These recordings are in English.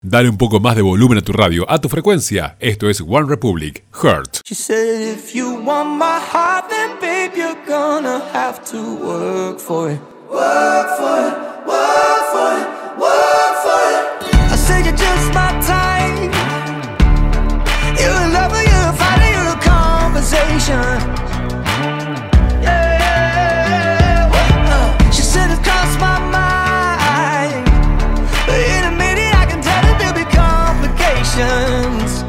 Dale un poco más de volumen a tu radio, a tu frecuencia. Esto es One Republic, Hurt. She said if you want my heart, then babe, you're gonna have to work for it. Work for it, work for it, work for it. I said you're just my type. You're a lover, you're a fighter, you're a conversation. Yeah. She said it crossed my mind, but in a minute I can tell that there'll be complications.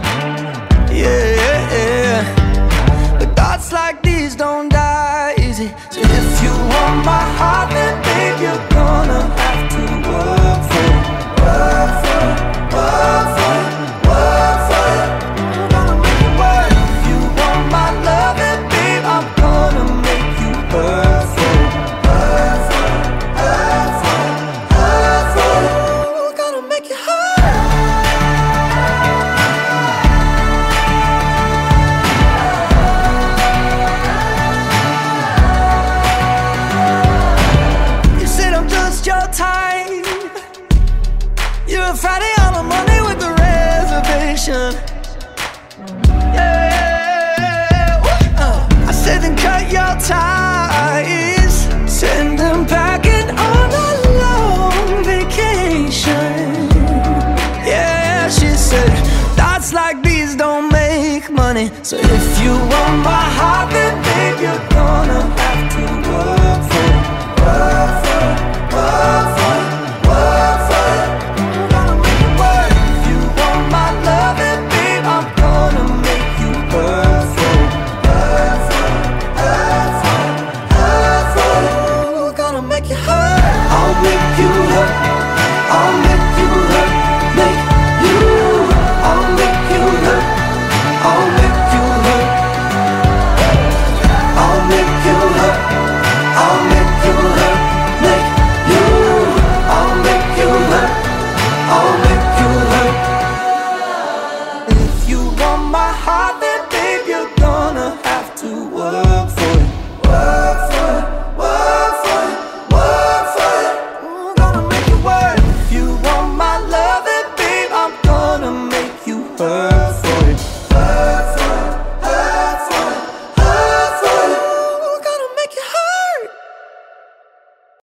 Yeah. But thoughts like these don't die easy. So if you want my heart, then babe, you're gonna have to work for it. Work for it, work for it, work for it. I'm gonna make it work. If you want my love, then babe, I'm gonna make you work for it. Work for it, work for it, work for it. I'm gonna make you hurt. Your time. You're a Friday on a Monday with a reservation. Yeah. I said then cut your ties, send them packing on a long vacation. Yeah, she said thoughts like these don't make money. So if you want my heart, then babe, you're gonna have to